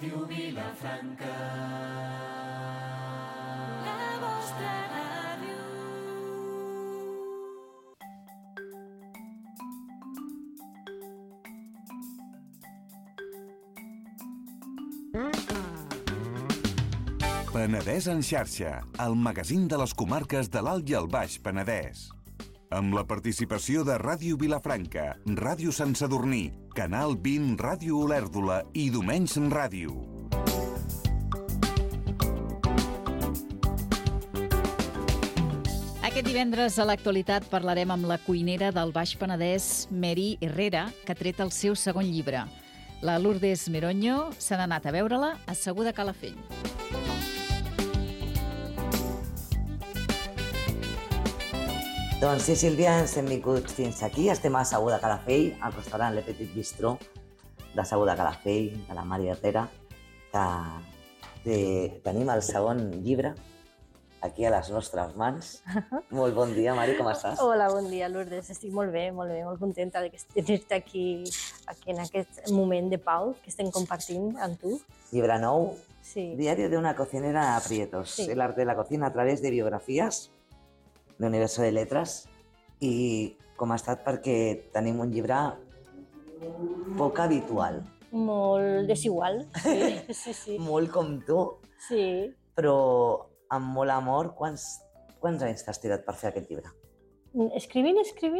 Ràdio Vilafranca. La vostra ràdio. Penedès en xarxa, el magazín de les comarques de l'Alt i el Baix Penedès. Amb la participació de Ràdio Vilafranca, Ràdio Sant Sadurní, Canal 20, Ràdio Olèrdola i Domenys Ràdio. Aquest divendres a l'actualitat parlarem amb la cuinera del Baix Penedès, Mary Herrera, que ha tret el seu segon llibre. La Lourdes Meroño se n'ha anat a veure-la asseguda a Calafell. Doncs sí, Sílvia, ens hem vingut fins aquí. Estem asseguda a Calafell, al restaurant Le Petit Bistró d'asseguda a Calafell, de la Mari Herrera, que tenim el segon llibre aquí a les nostres mans. Molt bon dia, Mari, com estàs? Hola, bon dia, Lourdes. Estic molt bé, molt contenta de tenir-te aquí en aquest moment de pau que estem compartint amb tu. Llibre nou, sí. Diario de una cocinera a aprietos. Sí. El arte de la cocina a través de biografías de Universo de Letres. I com ha estat perquè tenim un llibre poc habitual. Molt desigual, sí. Molt com tu, Sí. però amb molt amor. Quants anys t'has tirat per fer aquest llibre? Escrivint,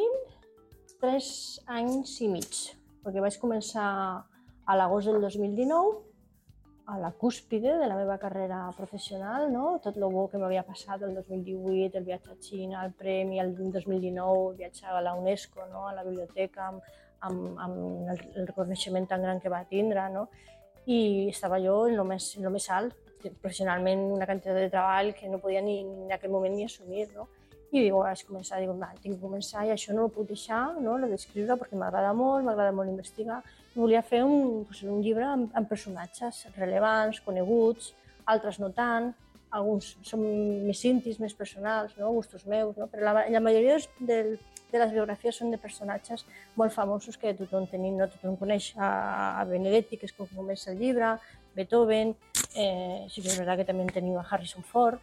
3 anys i mig, perquè vaig començar a l'agost del 2019, a la cúspide de la meva carrera professional, no? Tot el bo que m'havia passat el 2018, el viatge a Xina, el premi, el 2019, el viatge a la UNESCO, no? A la biblioteca, amb el reconeixement tan gran que va tindre, no? I estava jo en el més alt, professionalment una quantitat de treball que no podia ni en aquell moment ni assumir, no? I vaig començar, tinc que començar i això no ho puc deixar, no? L'he d'escriure perquè m'agrada molt investigar. Volia fer un llibre amb personatges rellevants, coneguts, altres no tant, alguns són més íntims, més personals, no? Gustos meus, no? Però la majoria de les biografies són de personatges molt famosos que tothom tenim, no? Tothom coneix a Benedetti, que és com comença el llibre, Beethoven, sí que és veritat que també tenim a Harrison Ford,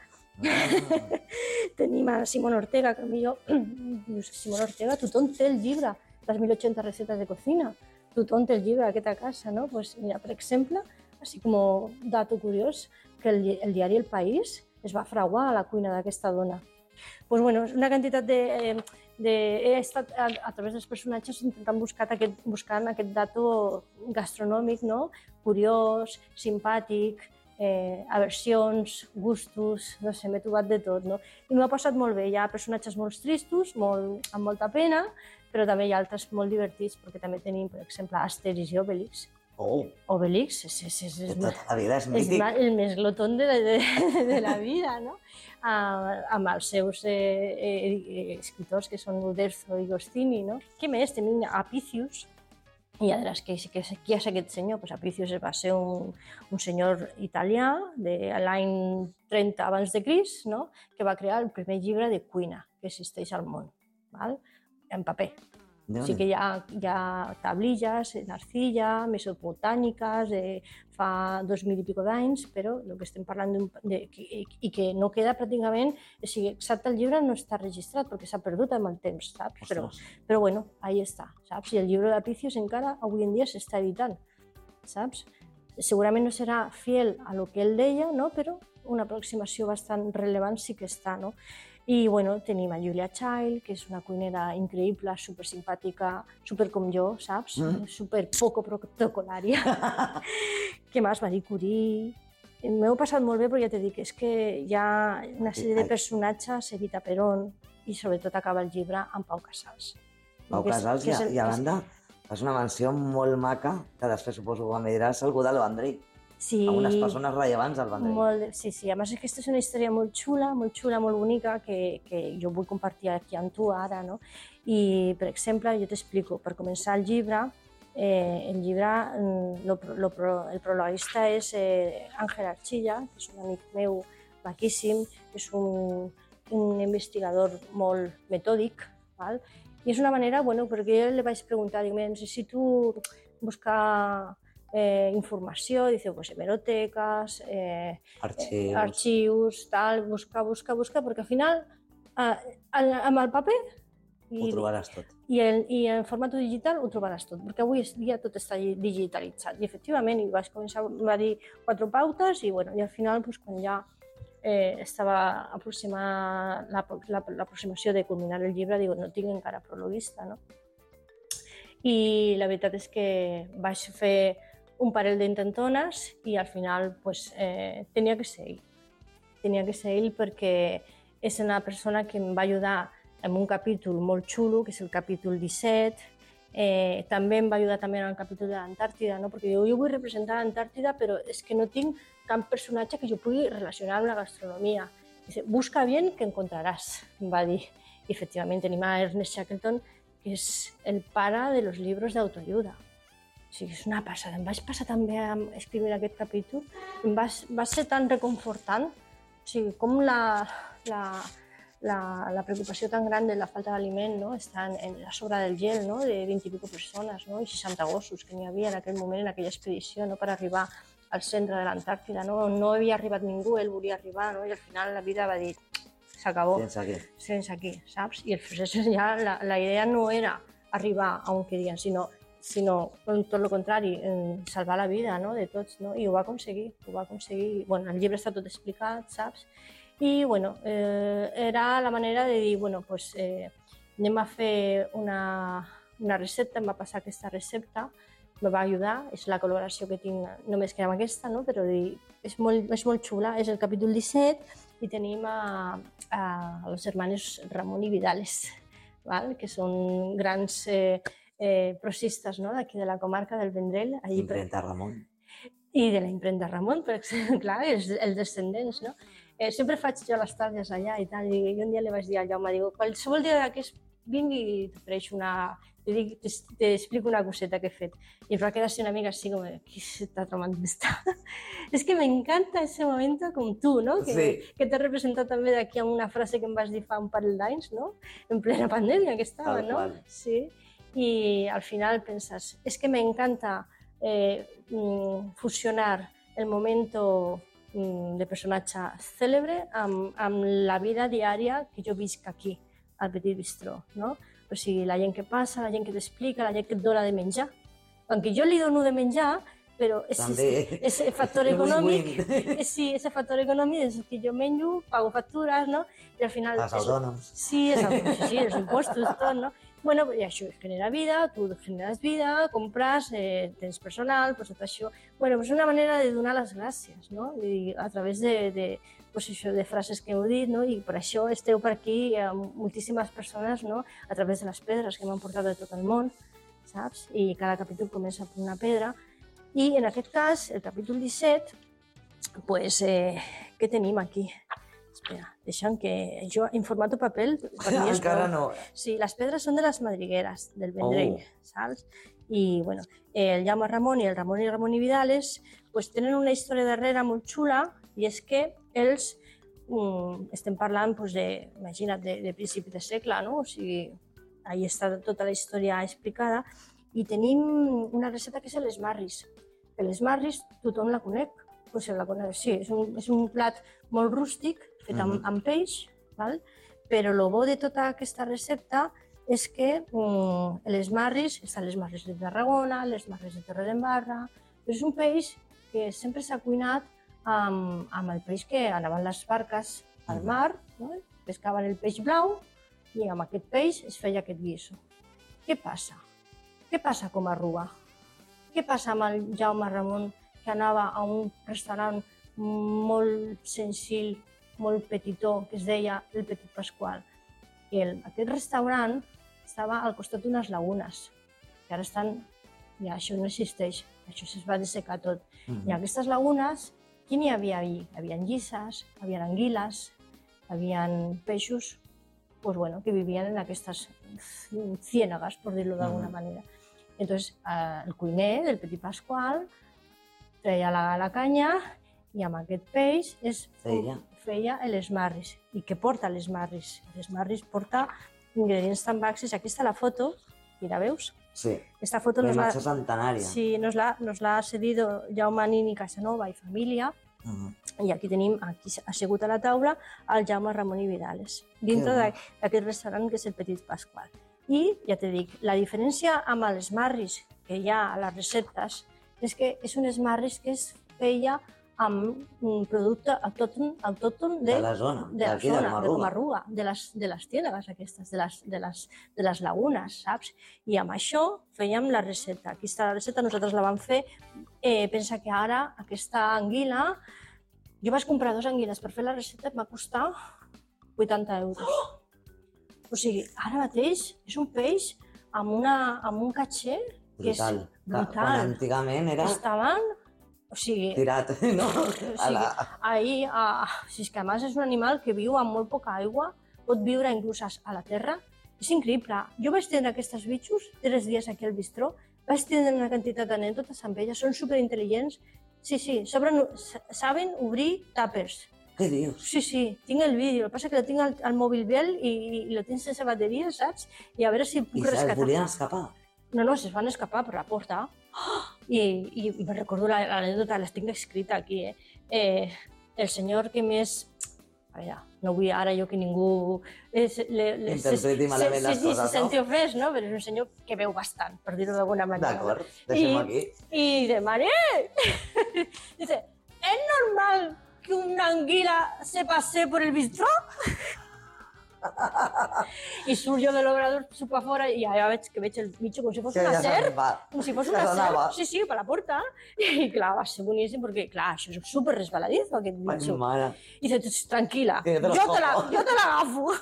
tenim a Simón Ortega, que potser Simón Ortega, tothom té el llibre, les 1080 recetes de cocina, tothom té el llibre aquest a casa, no? Pues mira, per exemple, així com dato curiós, que el diari El País es va fraguar a la cuina d'aquesta dona. Pues bueno, una quantitat he estat a través dels personatges intentant buscar aquest dato gastronòmic, no? Curiós, simpàtic, aversions, gustos, no sé, m'he trobat de tot, no? I m'ho ha passat molt bé. Hi ha personatges molt tristos, amb molta pena, però també hi ha altres molt divertits, perquè també tenim, per exemple, Astèrix i Obélix. Oh! Obélix De tota la vida és mític. és el més glotón de la vida, no? Amb els seus escriptors, que són Uderzo i Goscinny, no? Què més? Tenim Apicius, i ja diràs, qui és aquest senyor? Pues Apicius va ser un senyor italià de l'any 30 abans de Crist, no? Que va crear el primer llibre de cuina que existeix al món, val? En paper. Sí que hi ha tablilles en arcilla, mesopotàmiques, fa 2000 i pico d'anys, però el que estem parlant i que no queda pràcticament, o sigui, exacte, el llibre no està registrat perquè s'ha perdut amb el temps, saps? Però bueno, ahí està, saps? I el llibre d'Apicius encara avui en dia s'està editant, saps? Segurament no serà fiel a lo que ell deia, no? Però una aproximació bastant rellevant sí que està, no? I bueno, tenim a Julia Child, que és una cuinera increïble, supersimpàtica, super com jo, saps? Super poco protocolària. Què més? Marie Curie. M'ho he passat molt bé, però ja t'he dit que és que hi ha una sèrie de personatges, Evita Perón, i sobretot acaba el llibre amb Pau Casals. Pau Casals, i a banda, és una menció molt maca, que després suposo que me diràs algú del Vendrell. Sí, algunes persones rellevants del Vendrell. Sí. A més, aquesta és una història molt xula, molt bonica, que jo vull compartir aquí amb tu ara, no? I, per exemple, jo t'explico, per començar el llibre, el prologuista és Ángel Archilla, que és un amic meu maquíssim, que és un investigador molt metòdic, val? I és una manera, bueno, perquè jo li vaig preguntar, dic, necessito buscar informació, dice, pues, hemerotecas, Arxius. arxius, tal, busca, perquè al final, amb el paper Ho trobaràs tot. i en format digital ho trobaràs tot, perquè avui dia tot està digitalitzat. I efectivament, va dir 4 pautes i al final, quan ja estava aproximant l'aproximació de culminar el llibre, dic, no tinc encara prologuista, no? I la veritat és que vaig fer un parell d'intentones i al final tenia que ser ell. Tenia que ser ell perquè és una persona que em va ajudar en un capítol molt xulo, que és el capítol 17. També em va ajudar també en el capítol de l'Antàrtida, no? Perquè jo vull representar l'Antàrtida, però és que no tinc cap personatge que jo pugui relacionar amb la gastronomia. Dice, busca bien que encontraràs, em va dir. I efectivament tenim a Ernest Shackleton, que és el pare de los libros d'autoayuda. O sigui, és una passada. Em vaig passar també a escriure aquest capítol. Va ser tan reconfortant, o sigui, com la preocupació tan gran de la falta d'aliment, no? Està en la sobre del gel, no? De 20 i pico persones, no? I 60 gossos que n'hi havia en aquell moment, en aquella expedició, no? Per arribar al centre de l'Antàrtida. No havia arribat ningú, ell volia arribar, no? I al final la vida va dir, s'acabó. Sense aquí, saps? I el procés ja, la idea no era arribar a on querien, sinó tot el contrari, salvar la vida, no? De tots, no? I ho va aconseguir, el llibre està tot explicat, saps? I era la manera de dir, anem a fer una recepta, em va passar aquesta recepta, me va ajudar, és la col·laboració que tinc només que amb aquesta, no? Però és molt xula, és el capítol 17 i tenim a los hermanos Ramon i Vidales, que són grans prosistes d'aquí de la comarca del Vendrell. Imprenta Ramon. I de la imprenta Ramon, per exemple, clar, els descendents, no? Sempre faig jo les tardes allà i tal, i un dia li vaig dir al Jaume, digo, qualsevol dia que vingui i t'ofereixo t'explico una coseta que he fet. I es va quedar así una mica así como, ¿qué se está tomando esta? Es que me encanta ese momento com tu, no? Que t'he representat també d'aquí amb una frase que em vas dir fa un parell d'anys, no? En plena pandèmia que estava, no? Sí. Y al final penses, es que me encanta fusionar el momento de personatge cèlebre amb la vida diària que jo visc aquí, al Petit Bistró, no? O sigui, la gent que passa, la gent que t'explica, la gent que et dona de menjar. Aunque jo li dono de menjar, però ese factor econòmic, ese factor econòmic és que jo menjo, pago factures, no? I al final... Els autònoms. Sí, els impostos, tot, no? Bueno, i això genera vida, tu generes vida, compres, tens personal, tot això. Bueno, és una manera de donar les gràcies, no? A través de frases que heu dit, no? I per això esteu per aquí moltíssimes persones, no? A través de les pedres que m'han portat de tot el món, saps? I cada capítol comença per una pedra. I en aquest cas, el capítol 17, què tenim aquí? Espera, deixa'm que jo en format paper... Encara no. Sí, les pedres són de les madrigueres del Vendrell, saps? I, el Jaume Ramon i el Ramon i Vidales tenen una història darrere molt xula i és que ells, estem parlant, imagina't, de principi de segle, no? O sigui, ahí està tota la història explicada i tenim una recepta que és l'Smarris. L'Smarris tothom la conec, sí, és un plat molt rústic, fet amb peix, però el bo de tota aquesta recepta és que l'Smarris, estan les Marris de Tarragona, les Marris de Torredembarra, però és un peix que sempre s'ha cuinat amb el peix que anaven les barques al mar, pescaven el peix blau i amb aquest peix es feia aquest guiso. Què passa? Què passa com a arruga? Què passa amb el Jaume Ramon que anava a un restaurant molt senzill, molt petitó, que es deia el Petit Pasqual? I aquest restaurant estava al costat d'unes lagunes, que ara estan... Ja, això no existeix, això es va dessecar tot. I aquestes lagunes, qui n'hi havia allí? Hi havia llisses, hi havia anguiles, hi havia peixos que vivien en aquestes ciénagas, per dir-ho d'alguna manera. Entonces, el cuiner del Petit Pasqual treia la canya i amb aquest peix feia l'Smarris. I què porta l'Smarris? L'Smarris porta ingredients tan bàsics. Aquí està la foto, i la veus? Sí, Esta foto una nos la, imatge centenària. sí, nos l'ha cedido Jaume Nini Casanova i família, i aquí tenim, aquí assegut a la taula, el Jaume Ramon i Vidales, dintre d'aquest restaurant que és el Petit Pasqual. I, ja te dic, la diferència amb els marris que hi ha a les receptes és que és un esmarris que es feia amb un producte autòcton De la zona, d'aquí de Comarruga, de les ciénagas aquestes, de les lagunes, saps? I amb això fèiem la recepta. Aquí està la recepta, nosaltres la vam fer. Pensa que ara aquesta anguila, jo vaig comprar 2 anguiles per fer la recepta, em va costar 80 euros. O sigui, ara mateix és un peix amb un caché que és brutal. brutal. Quan antigament era Estaven, o sigui, tirat, no? Si és que a més és un animal que viu amb molt poca aigua, pot viure inclús a la terra. És increïble. Jo vaig tindre aquests bitxos 3 dies aquí al bistró, vaig tindre una quantitat d'anècdotes amb elles, són superintel·ligents. Sí, saben obrir tàpers. Què dius? Sí, tinc el vídeo, el que passa és que lo tinc al mòbil vell i lo tinc sense bateria, saps? I a veure si puc rescatar. I es volien escapar? No, es van escapar per la porta. I me recordo l'anècdota, la tinc escrita aquí. El senyor que més... A veure, no vull ara jo que ningú... Interpreti malament les coses, no? Se senti ofès, no? Però és un senyor que veu bastant, per dir-ho d'alguna manera. D'acord, deixem-ho aquí. I de Dice, ¿es normal que una anguila se pase por el bistró? I surt jo de l'obrador, surt a fora i ja veig el bitxo com si fos una serp. Com si fos una serp. Sí, per la porta. I clar, va ser boníssim perquè, clar, això és super resbaladizo, aquest bitxo. I dice, tranquil·la, jo te l'agafo.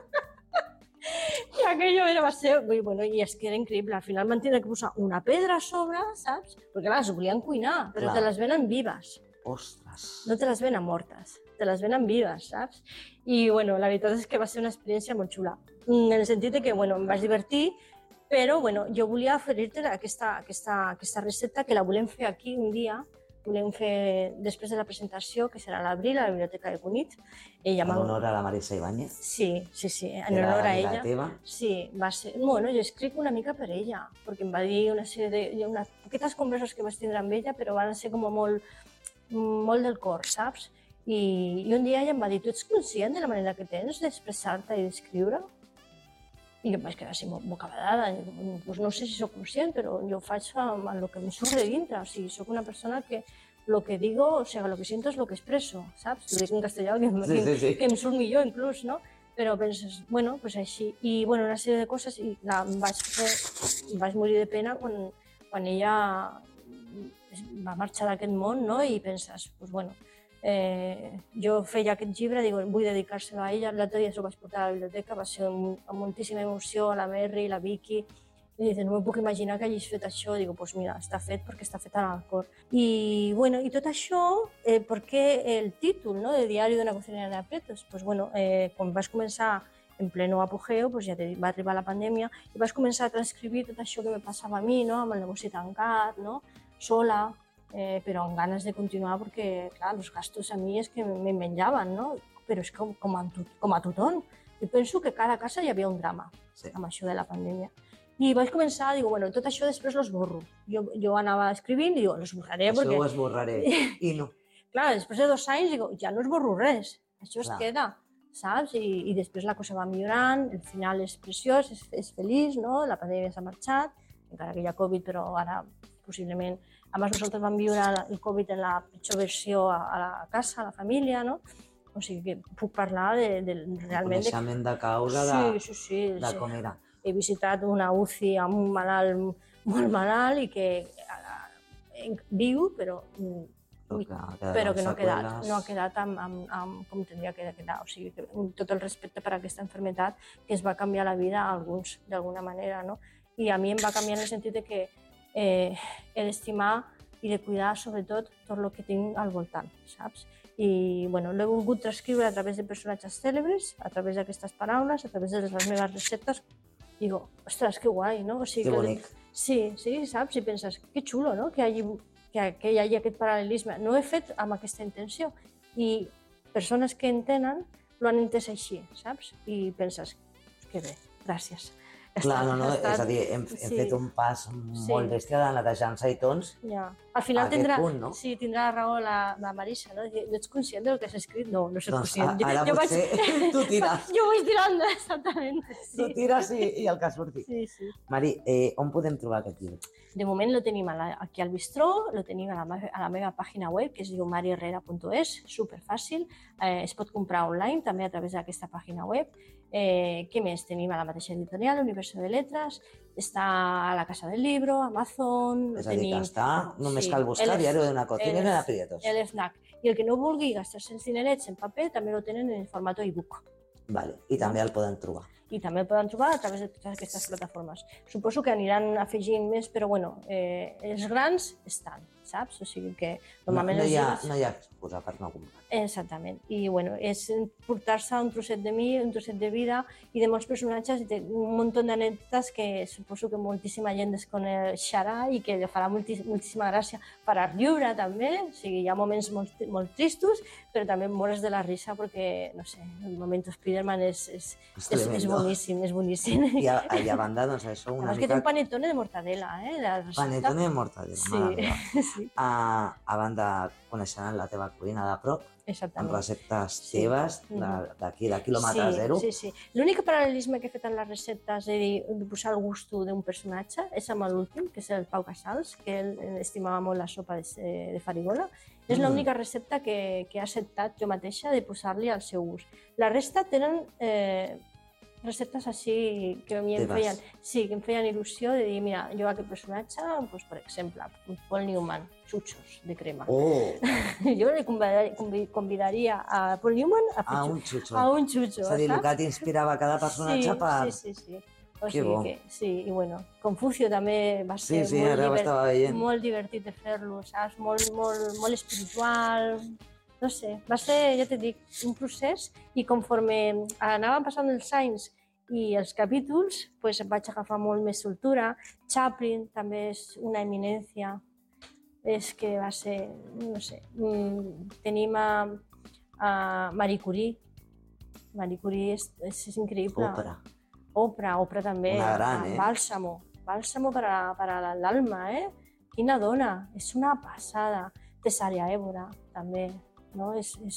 I aquello va ser... Bueno, i és que era increïble. Al final van tindre que posar una pedra a sobre, saps? Perquè, clar, es volien cuinar, però te les venen vives. Ostres. No te les venen mortes, te les venen vives, saps? I, bueno, la veritat és que va ser una experiència molt xula. En el sentit que, bueno, em vaig divertir, però, bueno, jo volia oferir-te aquesta recepta que la volem fer aquí un dia, volem fer després de la presentació, que serà a l'abril, a la Biblioteca de Cunit. En honor a la Marisa Ibáñez? Sí, en honor a ella. Era teva? Sí, va ser... Bueno, jo escric una mica per ella, perquè em va dir una sèrie de... unes poquetes converses que vaig tindre amb ella, però van ser com molt del cor, saps? I un dia ella em va dir, tu ets conscient de la manera que tens d'expressar-te i d'escriure? I jo em vaig quedar així bocabadada. Pues no sé si sóc conscient, però jo faig amb el que em surt de dintre. O sigui, sóc una persona que lo que digo, o sea, lo que siento es lo que expreso, saps? Ho dic en castellà, que em surt millor inclús, no? Però penses, bueno, pues així. I, bueno, una sèrie de coses, i clar, em vaig morir de pena quan ella va marxar d'aquest món, no? I penses, pues bueno, jo feia aquest llibre, digo, vull dedicar-se-lo a ella. L'altre dia s'ho vaig portar a la biblioteca, va ser amb moltíssima emoció, la Merri, la Vicky, i dice, no me puc imaginar que hagis fet això. Digo, pues mira, està fet perquè està fet al cor. I, bueno, i tot això, per què el títol, no?, de Diari d'una cocinera de aprietos? Pues bueno, quan vaig començar en pleno apogeu, pues ja va arribar la pandèmia, i vaig començar a transcriure tot això que me passava a mi, no?, amb el negoci tancat, no?, sola, però amb ganes de continuar perquè, clar, els gastos a mi és que me menjaven, no? Però és com a tothom. Jo penso que cada casa hi havia un drama amb això de la pandèmia. I vaig començar, digo, bueno, tot això després lo esborro. Jo anava escrivint i digo, lo esborraré perquè... Això ho esborraré, i no. Clar, després de 2 anys, digo, ja no esborro res, això es queda, saps? I després la cosa va millorant, el final és preciós, és feliç, no? La pandèmia s'ha marxat, encara que hi ha Covid, però ara possiblement... A més, nosaltres vam viure el Covid en la pitjor versió a la casa, a la família, no? O sigui que puc parlar de realment... Coneixement de causa de com era. He visitat una UCI amb un malalt molt malalt i que viu, però que no ha quedat com tindria que quedar. O sigui, tot el respecte per a aquesta malaltia que es va canviar la vida a alguns d'alguna manera, no? I a mi em va canviar en el sentit que he d'estimar i de cuidar sobretot tot el que tinc al voltant, saps? I bueno, l'he volgut transcriure a través de personatges cèlebres, a través d'aquestes paraules, a través de les meves receptes. Digo, ostres, que guai, no? O sigui, que bonic. Sí, saps? I penses, que xulo, no?, que hi hagi aquest paral·lelisme. No ho he fet amb aquesta intenció. I persones que entenen lo han entès així, saps? I penses, que bé, gràcies. Clar, no, és a dir, hem fet un pas molt bèstia de netejar-nos i tons. Ja. Al final A aquest punt, no? sí, tindrà raó la Marisa, no? No ets conscient del que has escrit? No, no soc Doncs conscient. ara potser tu tires. Jo vaig tirant, exactament. Tu tires i el que surti. Sí. Mari, on podem trobar aquest llibre? De moment lo tenim aquí al Bistró, lo tenim a la meva pàgina web, que es diu mariherrera.es, superfàcil. Es pot comprar online, també a través d'aquesta pàgina web. Què més? Tenim a la mateixa editorial, Universo de Letras, està a la Casa del Libro, Amazon... És a dir, que està, només cal buscar Diario de una cocinera de Prietos. El FNAC. I el que no vulgui gastar-se els dinerets en paper també lo tenen en format e-book. Vale. I també el poden trobar. I també el poden trobar a través de totes aquestes plataformes. Suposo que aniran afegint més, però bueno, els grans estan, saps? O sigui que normalment no hi ha excusa per no comprar. Exactament. I bueno, és portar-se un trosset de mi, un trosset de vida i de molts personatges i un munt d'anècdotes que suposo que moltíssima gent desconeixerà i que li farà moltíssima gràcia. Farà riure també, o sigui, hi ha moments molt tristos, però també mores de la risa perquè, no sé, el moment Spiderman és boníssim, és boníssim. I a banda, doncs això, una mica... És que té un panetone de mortadela, Panetone de mortadela, mare meva. Sí. A banda, coneixeran la teva cuina de prop, amb receptes teves d'aquí, de quilòmetre zero. Sí. L'únic paral·lelisme que he fet en les receptes de posar el gust d'un personatge és amb l'últim, que és el Pau Casals, que ell estimava molt la sopa de farigola. És l'única recepta que he acceptat jo mateixa de posar-li el seu gust. La resta tenen receptes així que a mi em feien il·lusió de dir, mira, jo aquest personatge, doncs, per exemple, Paul Newman, xutxos de crema. Oh! Jo li convidaria a Paul Newman a un xutxo. És a dir, el que t'inspirava cada personatge per... Sí. O sigui que, sí, i bueno, Confucio també va ser molt divertit de fer-lo, saps? Molt espiritual, no sé, va ser, ja t'he dit, un procés i conforme anaven passant els anys i els capítols, doncs vaig agafar molt més soltura. Chaplin també és una eminència, és que va ser, no sé, tenim a Marie Curie. Marie Curie és increïble. Oprah també. Una gran, Bálsamo para l'alma, Quina dona, és una passada. Cesària Évora, també. No?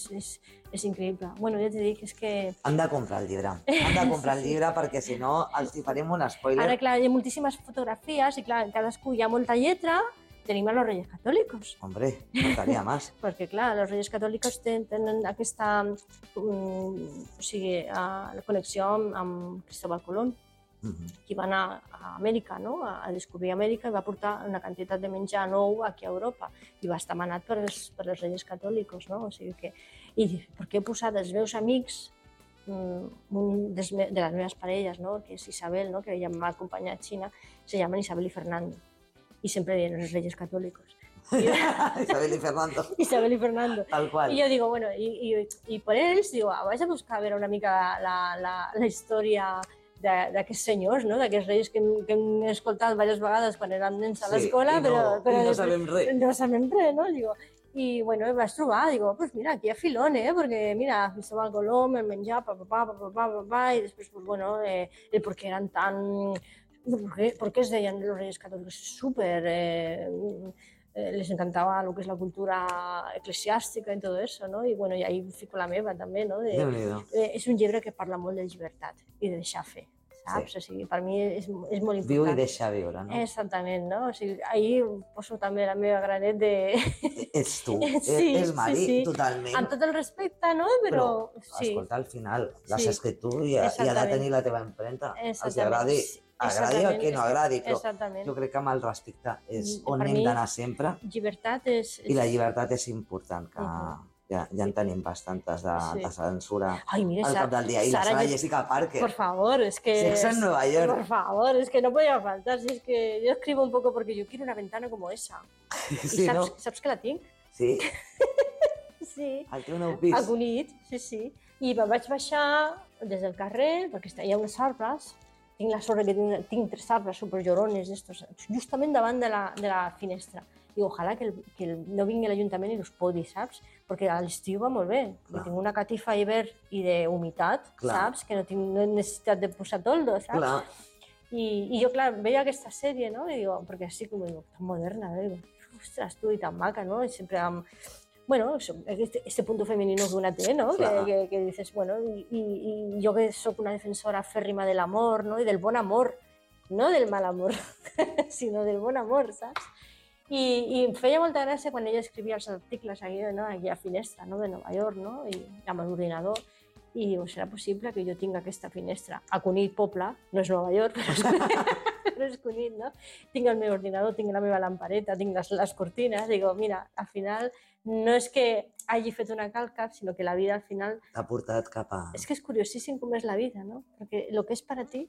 És increïble. Bueno, ja t'he dit, és que... Han de comprar el llibre. Perquè si no els hi farem un spoiler. Ara, clar, hi ha moltíssimes fotografies i, clar, en cadascú hi ha molta lletra. Tenim a los Reyes Católicos. Hombre, faltaria más. Perquè, clar, los Reyes Católicos tenen aquesta la connexió amb Cristóbal Colón, que va anar a Amèrica, no? A descobrir Amèrica i va portar una quantitat de menjar nou aquí a Europa i va estar manat per els Reyes Catòlicos, no? O sigui que... I per què he posat els meus amics, un de les meves parelles, no? Que és Isabel, no? Que ja m'ha acompanyat a Xina, se llaman Isabel y Fernando. Y siempre vienen los Reyes Católicos. Isabel y Fernando. Tal cual. Y yo digo, bueno, y por ells, digo, vaig a buscar a veure una mica la història d'aquests senyors, no? D'aquests reis que hem escoltat diverses vegades quan érem nens a l'escola, però no sabem res. No sabem res, no? Digo, i bueno, vaig trobar, digo, pues mira, aquí hi ha filón, porque mira, Cristóbal Colón, el menjar, i després, pues bueno, el por qué eran tan... ¿Por qué se deien los Reyes Católicos? Súper, les encantaba lo que es la cultura eclesiástica y todo eso, ¿no? Y bueno, y ahí fico la meva també, ¿no? És un llibre que parla molt de llibertat i de deixar fer, saps? O sigui, per mi és molt important. Viu i deixa viure, no? Exactament, no? O sigui, ahir poso també la meva granet de... Ets tu, és Mari, totalment. Amb tot el respecte, no? Però escolta, al final l'has escrit tu i ha de tenir la teva empremta. Els agradi o el que no agradi, però jo crec que amb el respecte és on hem d'anar sempre. Llibertat és... I la llibertat és important, que ja en tenim bastantes de censura al cap del dia. I la Sara Jessica Parker. Por favor, es que... Sexo en Nueva York. Por favor, es que no podía faltar. Si es que yo escribo un poco porque yo quiero una ventana como esa. Sí, ¿no? ¿Sabes que la tinc? Sí. Sí. Al teu nou pis. A Cunit, sí. I me'n vaig baixar des del carrer, perquè hi ha unes arbres. Tinc la sort que tinc 3 arbres superllorones, justament davant de la finestra. Digo, ojalà que no vingui l'Ajuntament i els podi, saps? Perquè a l'estiu va molt bé. Tinc una catifa d'hivern i d'humitat, saps? Que no he necessitat de posar toldo, saps? I jo, clar, veia aquesta sèrie, no? I digo, perquè així com digo, tan moderna, digo, ostres, tu, i tan maca, no? I sempre amb, bueno, este punto femenino que una té, ¿no? Que dices, bueno, y yo que soy una defensora férrima del amor, ¿no? Y del bon amor, no del mal amor, sinó del bon amor, saps? I em feia molta gràcia quan ella escrivia els articles aquí, no? Aquí a finestra, no? De Nova York, no? I amb l'ordinador. I diu, serà possible que jo tinc aquesta finestra a Cunit, poble, no és Nova York, però és Cunit, no? Tinc el meu ordinador, tinc la meva lampareta, tinc les cortines, digo, mira, al final no és que hagi fet una calca, sinó que la vida al final... T'ha portat cap a... És que és curiosíssim com és la vida, no? Perquè el que és per a ti,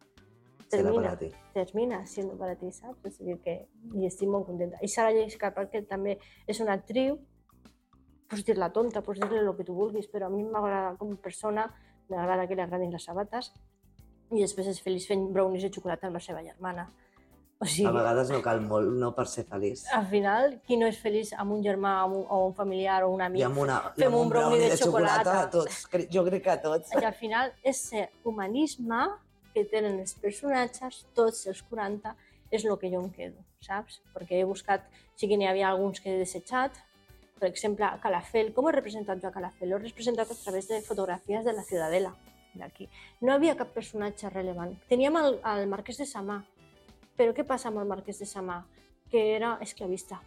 termina siendo para ti, saps? És a dir, que hi estic molt contenta. I Sarah Jessica Parker també és una actriu, pots dir-la tonta, pots dir-li el que tu vulguis, però a mi m'agrada com a persona, m'agrada que li agradin les sabates, i després és feliç fent brownies de xocolata amb la seva germana. O sigui, a vegades no cal molt, no per ser feliç. Al final, qui no és feliç amb un germà o un familiar o un amic? I amb un brownie de xocolata, tots, jo crec que tots. I al final, ese humanisme que tenen els personatges, tots els 40, és el que jo em quedo, saps? Perquè he buscat, sí que n'hi havia alguns que he desitjat, per exemple, Calafell. Com he representat jo a Calafell? L'he representat a través de fotografies de la Ciudadela, d'aquí. No havia cap personatge rellevant. Teníem el Marquès de Samà, però què passa amb el Marquès de Samà? Que era esclavista.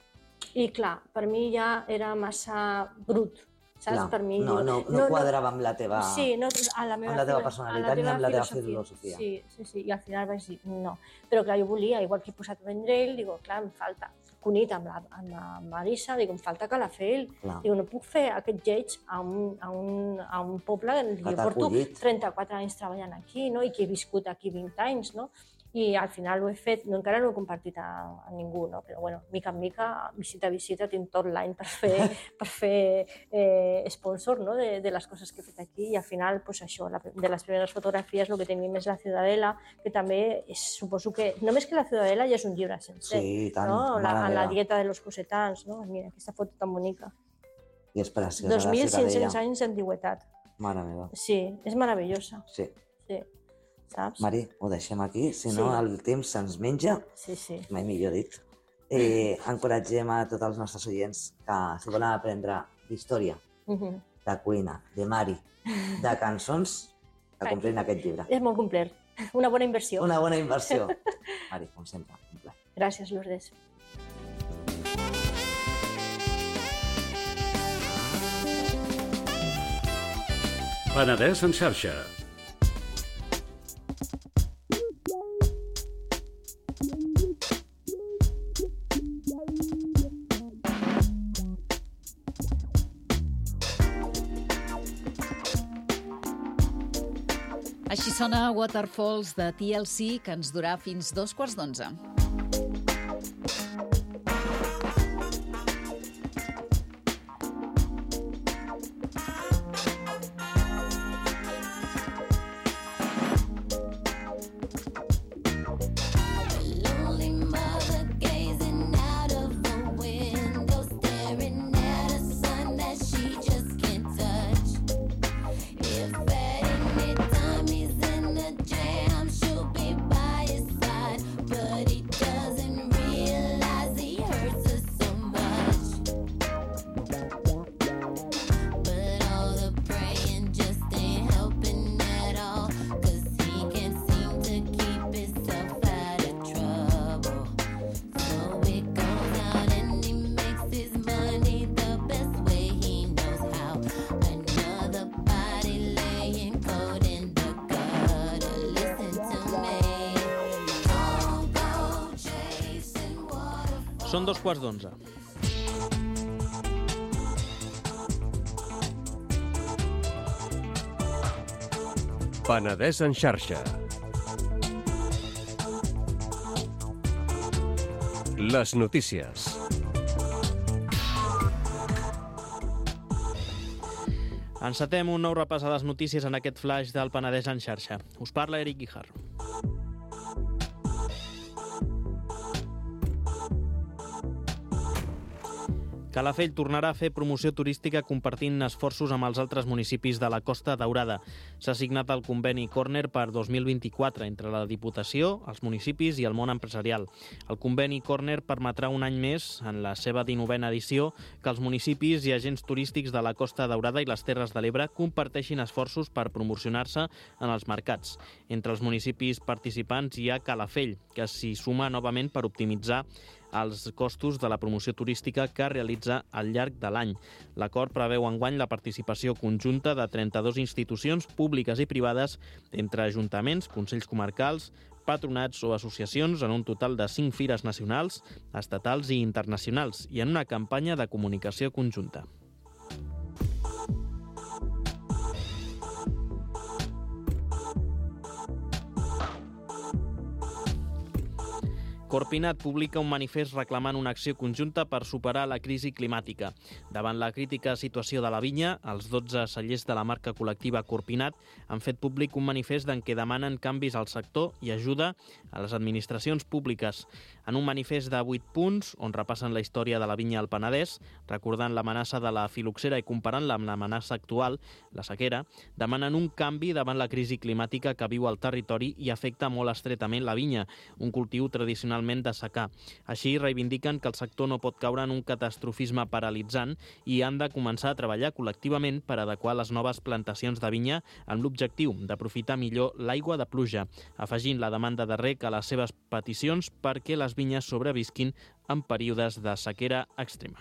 I clar, per mi ja era massa brut, saps? Clar, per mi, no quadrava amb la teva, sí, no, amb la teva personalitat ni amb la teva filosofia. Sí, i al final vaig dir no. Però clar, jo volia, igual que he posat Vendrell, digo, clar, em falta Cunit amb la Marisa, digo, em falta Calafell. Clar. Digo, no puc fer aquest lleig a un poble en què jo porto 34 anys treballant aquí, no? I que he viscut aquí 20 anys, no? I al final ho he fet, encara no ho he compartit a ningú, no? Però bueno, mica en mica, visita a visita, tinc tot l'any per fer sponsor, no? de les coses que he fet aquí, i al final, pues això, de les primeres fotografies el que tenim és la Ciudadela, que també suposo que, només que la Ciudadela ja és un llibre sencer, sí, tant, no? La dieta de los cosetans, no? Mira, aquesta foto tan bonica. I és preciosa, la Ciudadela. 2.500 anys d'antiguitat. Mare meva. Sí, és meravellosa. Sí. Saps? Mari, ho deixem aquí, si no el temps se'ns menja. Sí. Mai millor dit. Encoratgem a tots els nostres oients que si volen aprendre d'història, de cuina, de Mari, de cançons, que comprin aquest llibre. És molt complet. Una bona inversió. Una bona inversió. Mari, com sempre, un plaer. Gràcies, Lourdes. Penedès en xarxa. Així sona Waterfalls de TLC, que ens durà fins 11:15. Són 11:15. Penedès en xarxa. Les notícies. Encetem un nou repàs a les notícies en aquest flash del Penedès en xarxa. Us parla Eric Guijar. Calafell tornarà a fer promoció turística compartint esforços amb els altres municipis de la Costa Daurada. S'ha signat el conveni Corner per 2024 entre la Diputació, els municipis i el món empresarial. El conveni Corner permetrà un any més, en la seva 19a edició, que els municipis i agents turístics de la Costa Daurada i les Terres de l'Ebre comparteixin esforços per promocionar-se en els mercats. Entre els municipis participants hi ha Calafell, que s'hi suma novament per optimitzar els costos de la promoció turística que realitza al llarg de l'any. L'acord preveu enguany la participació conjunta de 32 institucions públiques i privades entre ajuntaments, consells comarcals, patronats o associacions en un total de 5 fires nacionals, estatals i internacionals i en una campanya de comunicació conjunta. Corpinat publica un manifest reclamant una acció conjunta per superar la crisi climàtica. Davant la crítica situació de la vinya, els 12 cellers de la marca col·lectiva Corpinat han fet públic un manifest en què demanen canvis al sector i ajuda a les administracions públiques. En un manifest de 8 punts, on repassen la història de la vinya al Penedès, recordant l'amenaça de la filoxera i comparant-la amb l'amenaça actual, la sequera, demanen un canvi davant la crisi climàtica que viu el territori i afecta molt estretament la vinya, un cultiu tradicionalment de secà. Així reivindiquen que el sector no pot caure en un catastrofisme paralitzant i han de començar a treballar col·lectivament per adequar les noves plantacions de vinya amb l'objectiu d'aprofitar millor l'aigua de pluja, afegint la demanda de reg a les seves peticions perquè les vinyes sobrevisquin en períodes de sequera extrema.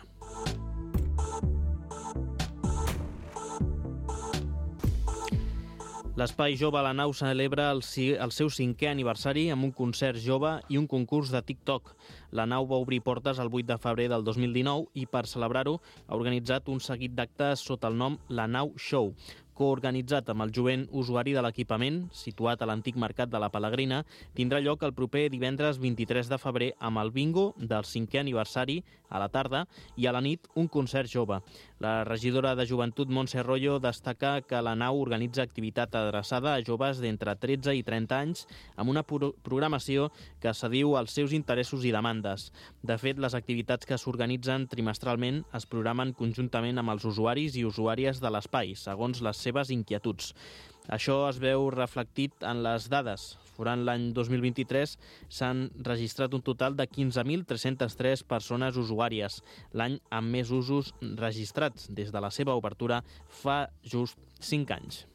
L'Espai Jove a la Nau celebra el seu 5è aniversari amb un concert jove i un concurs de TikTok. La Nau va obrir portes el 8 de febrer del 2019 i per celebrar-ho ha organitzat un seguit d'actes sota el nom La Nau Show, coorganitzat amb el jovent usuari de l'equipament, situat a l'antic mercat de la Pelegrina, tindrà lloc el proper divendres 23 de febrer amb el bingo del 5è aniversari a la tarda i a la nit un concert jove. La regidora de Joventut, Montse Arroyo, destaca que la Nau organitza activitat adreçada a joves d'entre 13 i 30 anys amb una programació que s'adiu als seus interessos i demandes. De fet, les activitats que s'organitzen trimestralment es programen conjuntament amb els usuaris i usuàries de l'espai, segons les seves inquietuds. Això es veu reflectit en les dades. Durant l'any 2023 s'han registrat un total de 15.303 persones usuàries, l'any amb més usos registrats des de la seva obertura fa just 5 anys.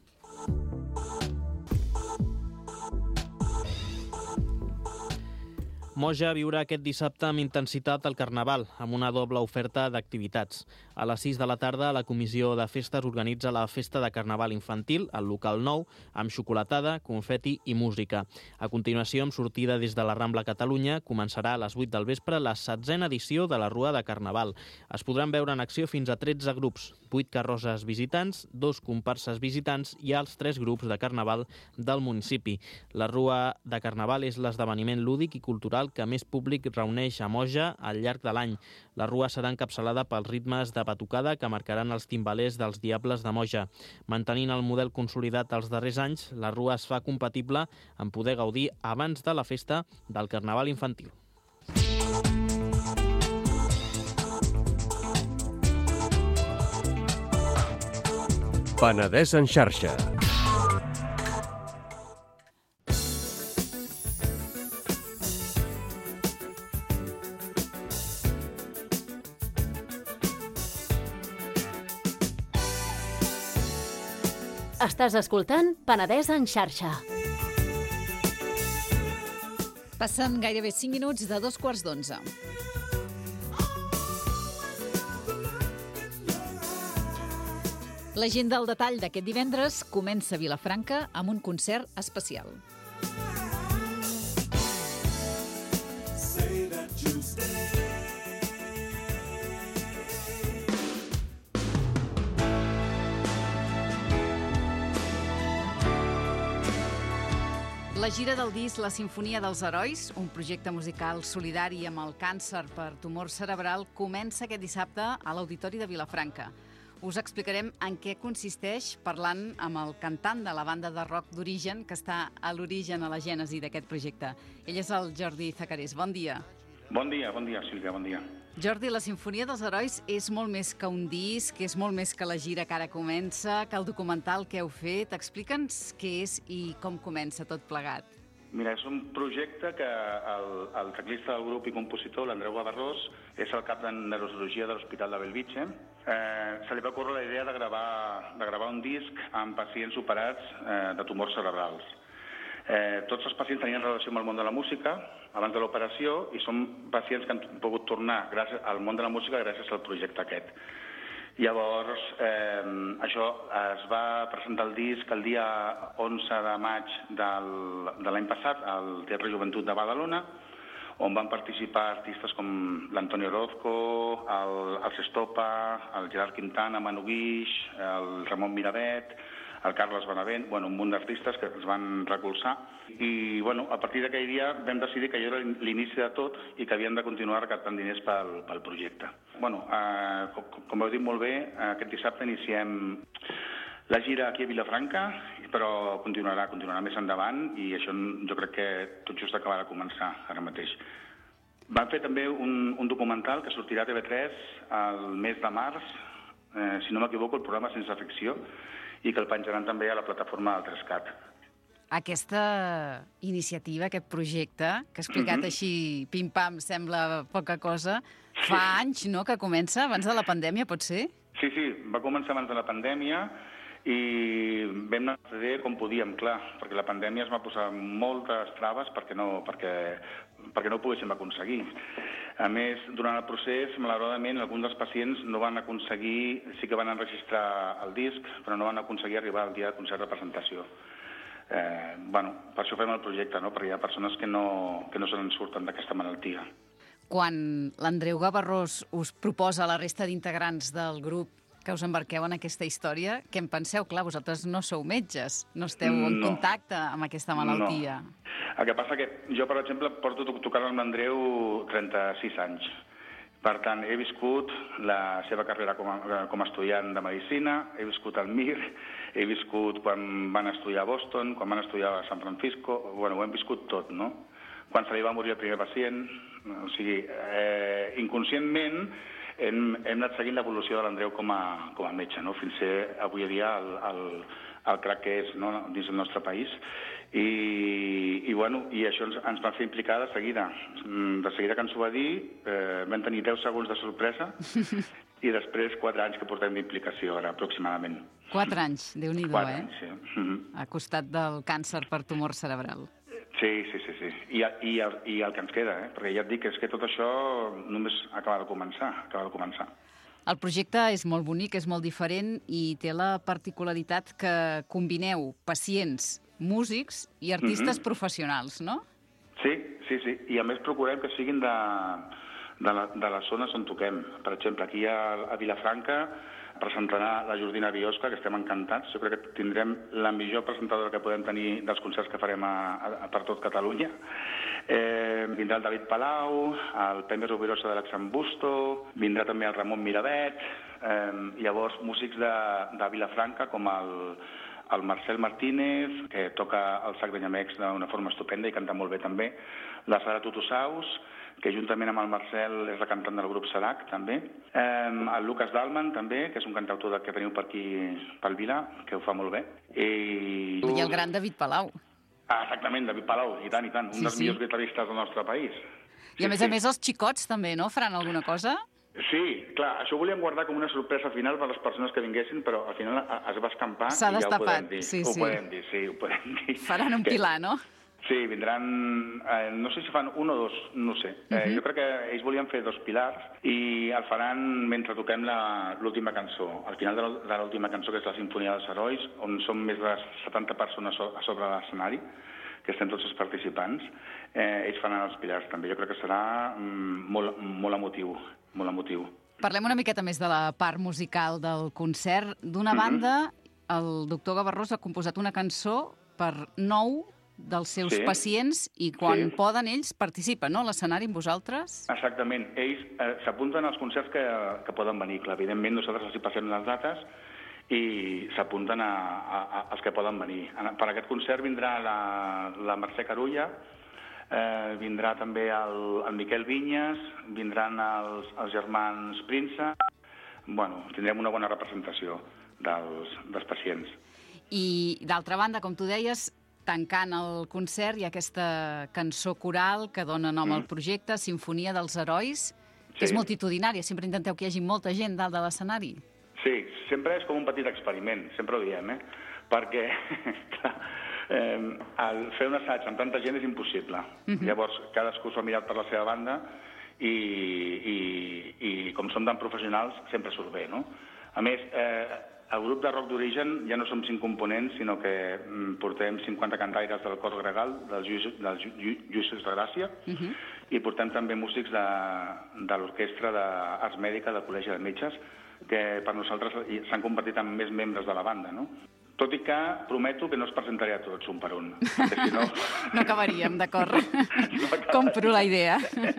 Moja viurà aquest dissabte amb intensitat el Carnaval, amb una doble oferta d'activitats. A les 6 de la tarda, la Comissió de Festes organitza la Festa de Carnaval Infantil al local nou, amb xocolatada, confeti i música. A continuació, amb sortida des de la Rambla Catalunya, començarà a les 8 del vespre la 16a edició de la Rua de Carnaval. Es podran veure en acció fins a 13 grups, 8 carrosses visitants, 2 comparses visitants i els 3 grups de Carnaval del municipi. La Rua de Carnaval és l'esdeveniment lúdic i cultural que més públic reuneix a Moja al llarg de l'any. La Rua serà encapçalada pels ritmes de batucada que marcaran els timbalers dels Diables de Moja. Mantenint el model consolidat els darrers anys, la Rua es fa compatible en poder gaudir abans de la festa del Carnaval infantil. Penedès en xarxa. Estàs escoltant Penedès en xarxa. Passen gairebé 5 minuts de 11:15. L'agenda al detall d'aquest divendres comença a Vilafranca amb un concert especial. La gira del disc La Simfonia dels Herois, un projecte musical solidari amb el càncer per tumor cerebral, comença aquest dissabte a l'Auditori de Vilafranca. Us explicarem en què consisteix parlant amb el cantant de la banda de rock d'Origen, que està a l'origen, a la gènesi d'aquest projecte. Ell és el Jordi Zacarés. Bon dia. Bon dia, Sílvia, bon dia. Jordi, la Sinfonia dels Herois és molt més que un disc, és molt més que la gira que ara comença, que el documental que heu fet. Explica'ns què és i com comença tot plegat. Mira, és un projecte que el teclista del grup i compositor, l'Andreu Gavarrós, és el cap de neurologia de l'Hospital de Bellvitge. Se li va ocórrer la idea de gravar un disc amb pacients operats de tumors cerebrals. Tots els pacients tenien relació amb el món de la música abans de l'operació i són pacients que han pogut tornar al món de la música gràcies al projecte aquest. Llavors, això es va presentar el disc el dia 11 de maig de l'any passat al Teatre Joventut de Badalona, on van participar artistes com l'Antonio Orozco, el Sestopa, el Gerard Quintana, Manu Guix, el Ramon Miravet, el Carles Benavent, un munt d'artistes que es van recolzar. I a partir d'aquell dia vam decidir que allò era l'inici de tot i que havíem de continuar recaptant diners pel projecte. Com heu dit molt bé, aquest dissabte iniciem la gira aquí a Vilafranca, però continuarà més endavant i això jo crec que tot just acabarà de començar ara mateix. Vam fer també un documental que sortirà a TV3 el mes de març, si no m'equivoco, el programa Sense Ficció, i que el penjaran també a la plataforma del 3CAT. Aquesta iniciativa, aquest projecte, que ha explicat així pim-pam, sembla poca cosa, fa anys, no?, que comença, abans de la pandèmia, pot ser? Sí, va començar abans de la pandèmia i vam anar a fer com podíem, clar, perquè la pandèmia es va posar moltes traves perquè no ho poguéssim aconseguir. A més, durant el procés, malauradament, alguns dels pacients no van aconseguir, sí que van enregistrar el disc, però no van aconseguir arribar al dia de concert de presentació. Per això fem el projecte, no?, perquè hi ha persones que no se'n surten d'aquesta malaltia. Quan l'Andreu Gavarrós us proposa a la resta d'integrants del grup que us embarqueu en aquesta història, què en penseu? Clar, vosaltres no sou metges, no esteu en contacte amb aquesta malaltia. No. El que passa que jo, per exemple, porto tocant amb l'Andreu 36 anys. Per tant, he viscut la seva carrera com a estudiant de Medicina, he viscut al MIR, he viscut quan van estudiar a Boston, quan van estudiar a San Francisco, ho hem viscut tot, no? Quan se li va morir el primer pacient, o sigui, inconscientment hem anat seguint l'evolució de l'Andreu com a metge, no? Fins a ser avui dia el crac que és, no?, dins del nostre país. I això ens va fer implicar de seguida. De seguida que ens ho va dir, vam tenir 10 segons de sorpresa i després 4 anys que portem d'implicació ara, aproximadament. 4 anys, Déu-n'hi-do, 4 anys, sí. A costat del càncer per tumor cerebral. Sí. I el que ens queda, perquè ja et dic, és que tot això només acaba de començar. El projecte és molt bonic, és molt diferent i té la particularitat que combineu pacients, músics i artistes professionals, no? Sí. I a més procurem que siguin de les zones on toquem. Per exemple, aquí a Vilafranca presentarà la Jordina Biosca, que estem encantats. Jo crec que tindrem la millor presentadora que podem tenir dels concerts que farem per tot Catalunya. Vindrà el David Palau, el Pepe Rubirosa de l'Axambusto, vindrà també el Ramon Miravet, llavors músics de Vilafranca com el Marcel Martínez, que toca el sac de llamecs d'una forma estupenda i canta molt bé també, la Sara Tutusaus, que juntament amb el Marcel és la cantant del grup Sarac, també. El Lucas Dalman, també, que és un cantautor que teniu per aquí, pel Vila, que ho fa molt bé. I el gran David Palau. Exactament, David Palau, i tant, un dels millors guitarristes del nostre país. I a més els xicots també, no? Faran alguna cosa? Sí, clar, això ho volíem guardar com una sorpresa final per a les persones que vinguessin, però al final es va escampar i ja ho podem dir. Ho podem dir. Faran un pilar, no? Sí, vindran, no sé si fan un o dos, no sé. Jo crec que ells volien fer 2 pilars i el faran mentre toquem l'última cançó. Al final de l'última cançó, que és la Sinfonia dels Herois, on són més de 70 persones a sobre l'escenari, que estem tots els participants, ells faran els pilars també. Jo crec que serà molt emotiu, molt emotiu. Parlem una miqueta més de la part musical del concert. D'una banda, el doctor Gavarrós ha composat una cançó per 9 dels seus pacients i quan poden ells participen, no?, a l'escenari amb vosaltres? Exactament. Ells s'apunten als concerts que poden venir. Clar, evidentment, nosaltres els passem les dates i s'apunten als que poden venir. Per aquest concert vindrà la Mercè Carulla, vindrà també el Miquel Vinyes, vindran els germans Prinça. Bueno, tindrem una bona representació dels pacients. I, d'altra banda, com tu deies, tancant el concert hi ha aquesta cançó coral que dona nom al projecte, Sinfonia dels Herois, que és multitudinària. Sempre intenteu que hi hagi molta gent dalt de l'escenari. Sí, sempre és com un petit experiment, sempre ho diem, perquè clar, fer un assaig amb tanta gent és impossible. Llavors, cadascú s'ho ha mirat per la seva banda i com som tan professionals, sempre surt bé, no? A més, el grup de rock d'origen ja no som 5 components, sinó que portem 50 cantaires del cor gregal, dels Lluïsos de Gràcia, i portem també músics de l'orquestra d'Arts Mèdica del Col·legi de Metges, que per nosaltres s'han convertit en més membres de la banda, no? Tot i que prometo que no els presentaré a tots un per un, perquè si no... No acabaríem, d'acord. Compro la idea.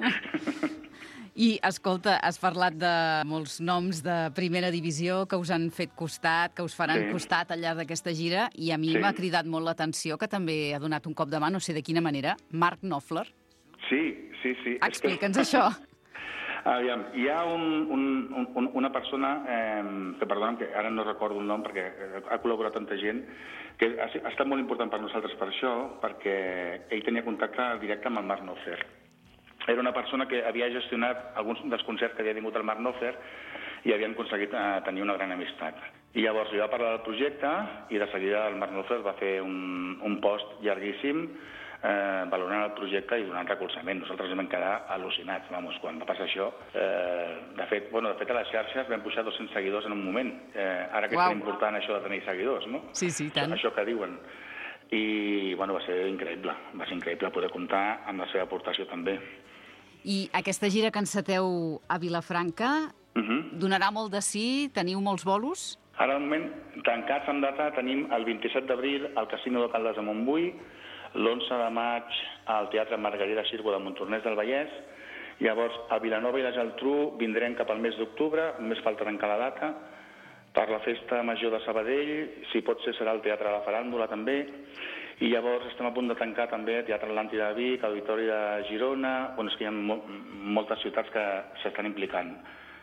I, escolta, has parlat de molts noms de primera divisió que us han fet costat, que us faran costat al llarg d'aquesta gira, i a mi m'ha cridat molt l'atenció, que també ha donat un cop de mà, no sé de quina manera, Mark Knopfler. Sí. Explica'ns això. Aviam, hi ha una persona, que perdona'm, que ara no recordo el nom perquè ha col·laborat tanta gent, que ha estat molt important per nosaltres per això, perquè ell tenia contacte directe amb el Mark Knopfler. Era una persona que havia gestionat alguns dels concerts que havia tingut el Mark Knopfler i havien aconseguit tenir una gran amistat. I llavors li va parlar del projecte i de seguida el Mark Knopfler va fer un post llarguíssim valorant el projecte i donant recolzament. Nosaltres vam quedar al·lucinats, quan va passar això. De fet, a les xarxes vam pujar 200 seguidors en un moment. Ara que és tan important això de tenir seguidors, no? Sí, tant. Això que diuen. I, va ser increïble. Va ser increïble poder comptar amb la seva aportació també. I aquesta gira que enceteu a Vilafranca donarà molt de sí? Teniu molts bolos? Ara, al moment, tancats en data, tenim el 27 d'abril al Casino de Caldes de Montbui, l'11 de maig al Teatre Margarida Xirgo de Montornès del Vallès. Llavors, a Vilanova i la Geltrú vindrem cap al mes d'octubre, només falta tancar la data, per la Festa Major de Sabadell, si pot ser serà el Teatre de la Faràndula també, i llavors estem a punt de tancar també Teatre Atlàntida de Vic, Auditori de Girona. És que hi ha moltes ciutats que s'estan implicant.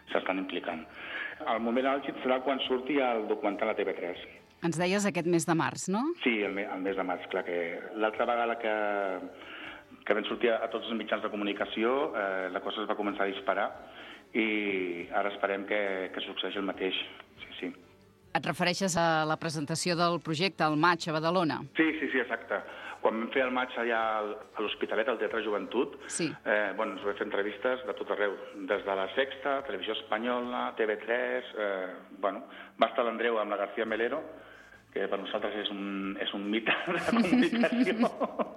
El moment àlgid serà quan surti el documental a TV3. Ens deies aquest mes de març, no? Sí, el mes de març, clar, que l'altra vegada que vam sortir a tots els mitjans de comunicació, la cosa es va començar a disparar i ara esperem que succeeixi el mateix, sí. Et refereixes a la presentació del projecte al maig a Badalona? Sí, exacte. Quan vam fer el maig allà a l'Hospitalet, al Teatre Joventut, ens vam fer entrevistes de tot arreu, des de La Sexta, Televisió Espanyola, TV3, va estar l'Andreu amb la García Melero, que per nosaltres és un mite de comunicació.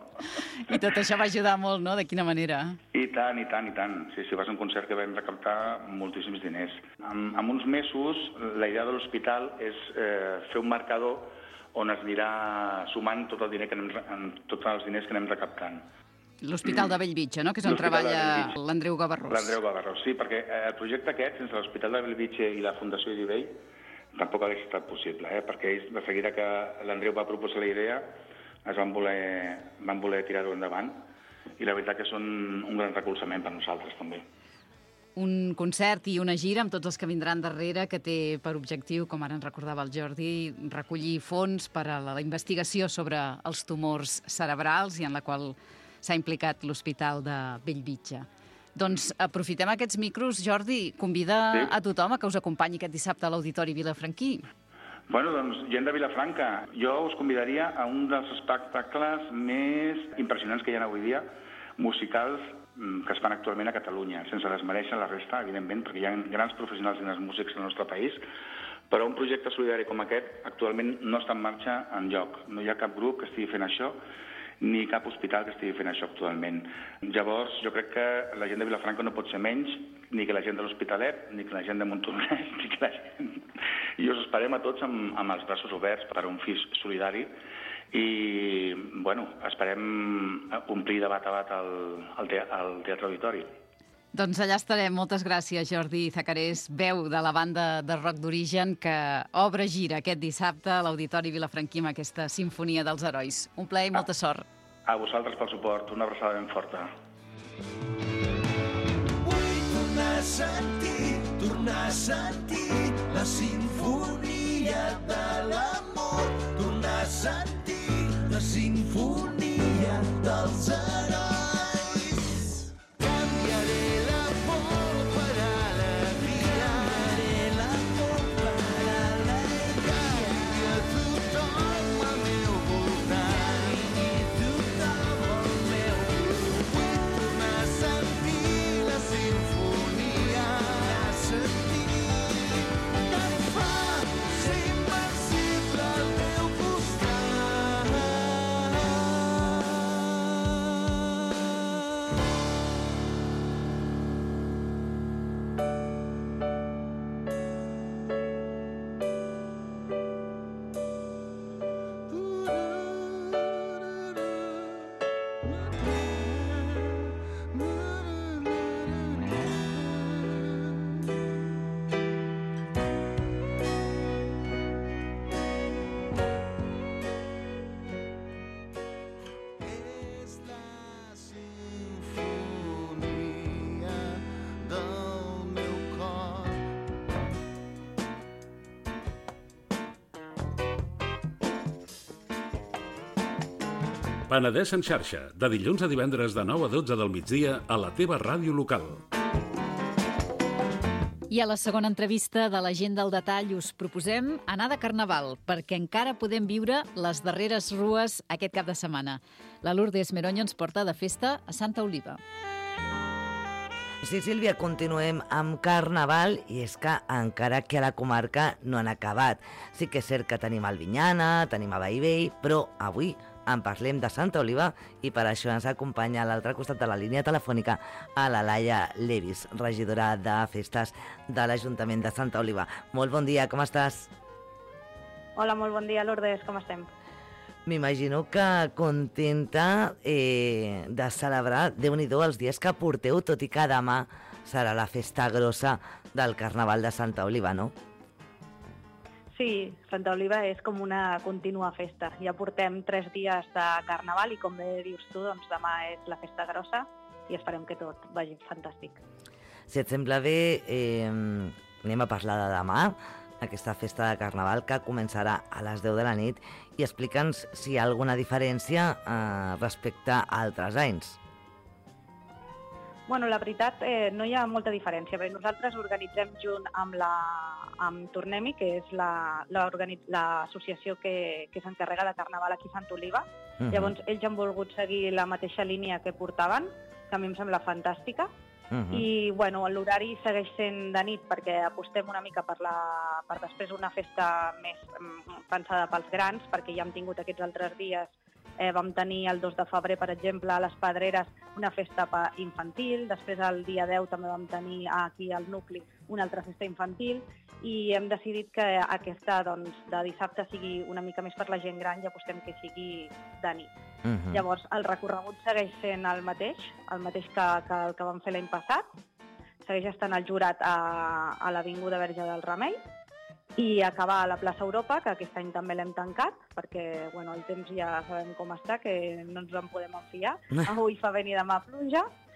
I tot això va ajudar molt, no? De quina manera? I tant. Sí, va ser un concert que vam recaptar moltíssims diners. En uns mesos, la idea de l'hospital és fer un marcador on es anirà sumant tots els diners que anem recaptant. L'Hospital de Bellvitge, no? Que és on treballa l'Andreu Gavarrós. L'Andreu Gavarrós, sí, perquè el projecte aquest, sense l'Hospital de Bellvitge i la Fundació Idivell, tampoc hauria estat possible, perquè ells, de seguida que l'Andreu va proposar la idea, es van voler tirar-ho endavant, i la veritat que són un gran recolzament per nosaltres, també. Un concert i una gira amb tots els que vindran darrere, que té per objectiu, com ara ens recordava el Jordi, recollir fons per a la investigació sobre els tumors cerebrals i en la qual s'ha implicat l'Hospital de Bellvitge. Doncs aprofitem aquests micros, Jordi, convida a tothom a que us acompanyi aquest dissabte a l'Auditori Vilafranquí. Doncs, gent de Vilafranca, jo us convidaria a un dels espectacles més impressionants que hi ha avui dia, musicals, que es fan actualment a Catalunya, sense desmereixer la resta, evidentment, perquè hi ha grans professionals i grans músics al nostre país, però un projecte solidari com aquest actualment no està en marxa enlloc. No hi ha cap grup que estigui fent això, ni cap hospital que estigui fent això actualment. Llavors, jo crec que la gent de Vilafranca no pot ser menys, ni que la gent de l'Hospitalet, ni que la gent de Montornès, ni que la gent... I us esperem a tots amb els braços oberts per a un fi solidari i, esperem omplir de bat a bat al Teatre Auditori. Doncs allà estarem. Moltes gràcies, Jordi Zacarés, veu de la banda de rock d'origen que obre gira aquest dissabte a l'Auditori Vilafranquí amb aquesta Sinfonia dels Herois. Un plaer i molta sort. A vosaltres pel suport, una abraçada ben forta. Vull tornar a sentir la sinfonia de l'amor, tornar a sentir la sinfonia dels herois. Canviaré la por per alegria, canviaré la por per alegria, que tothom al meu voltant, i tothom al meu voltant. Vull tornar a sentir la sinfonia, a sentir que em fa ser invencible al teu costat. És la sinfonia del meu cor. Penedès en xarxa, de dilluns a divendres de 9 a 12 del migdia a la teva ràdio local. I a la segona entrevista de la gent del detall us proposem anar de Carnaval, perquè encara podem viure les darreres rues aquest cap de setmana. La Lourdes Meronyo ens porta de festa a Santa Oliva. Sí, Sílvia, continuem amb Carnaval i és que encara que a la comarca no han acabat. Sí que és cert que tenim Albinyana, tenim a Bellvei, però avui en parlem de Santa Oliva i per això ens acompanya a l'altre costat de la línia telefònica a la Laia Levis, regidora de festes de l'Ajuntament de Santa Oliva. Molt bon dia, com estàs? Hola, molt bon dia, Lourdes, com estem? M'imagino que contenta de celebrar, Déu-n'hi-do, els dies que porteu, tot i que demà serà la festa grossa del Carnaval de Santa Oliva, no? Sí, Santa Oliva és com una contínua festa. Ja portem 3 dies de Carnaval i, com bé dius tu, doncs demà és la festa grossa i esperem que tot vagi fantàstic. Si et sembla bé, anem a parlar de demà, aquesta festa de Carnaval que començarà a les 10 de la nit, i explica'ns si hi ha alguna diferència respecte a altres anys. Bueno, la veritat, no hi ha molta diferència, perquè nosaltres organitzem junt amb Tornem-hi, que és l'associació que s'encarrega de Carnaval aquí a Santa Oliva. Llavors, ells han volgut seguir la mateixa línia que portaven, que a mi em sembla fantàstica. I bueno, l'horari segueix sent de nit perquè apostem una mica per després una festa més pensada pels grans, perquè ja hem tingut aquests altres dies. Vam tenir el 2 de febrer, per exemple, a les Pedreres una festa infantil, després el dia 10 també vam tenir aquí al nucli una altra festa infantil, i hem decidit que aquesta de dissabte sigui una mica més per la gent gran i apostem que sigui de nit. Llavors, el recorregut segueix sent el mateix que el que vam fer l'any passat, segueix estant el jurat a l'Avinguda Verge del Remei, i acabar a la plaça Europa, que aquest any també l'hem tancat, perquè bueno, el temps ja sabem com està, que no ens en podem enfiar. Avui fa vent i demà pluja.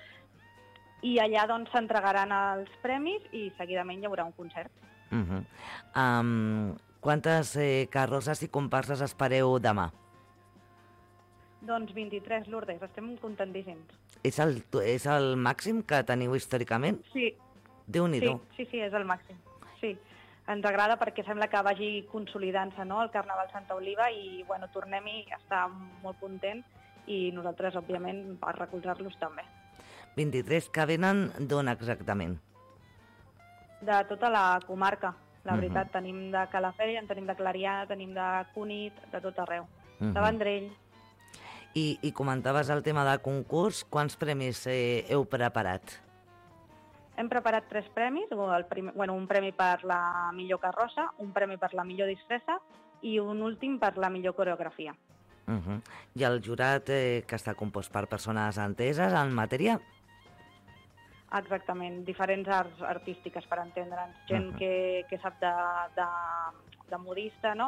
I allà doncs s'entregaran els premis i seguidament hi haurà un concert. Quantes carrosses i comparses espereu demà? Doncs 23, Lourdes, estem contentíssims. És el màxim que teniu històricament? Sí. Déu-n'hi-do. Sí, és el màxim. Sí. Ens agrada perquè sembla que vagi consolidant-se, no?, el Carnaval Santa Oliva, i bueno, Tornem-hi està molt content i nosaltres, òbviament, per recolzar-los també. 23 que venen d'on exactament? De tota la comarca, la veritat. Tenim de Calafell, en tenim de Clariana, tenim de Cunit, de tot arreu. De Vendrell. I comentaves el tema de concurs. Quants premis heu preparat? Hem preparat 3 premis, un premi per la millor carrossa, un premi per la millor disfressa i un últim per la millor coreografia. I el jurat que està compost per persones enteses en matèria? Exactament, diferents arts artístiques, per entendre'ns. Gent que sap de modista, no?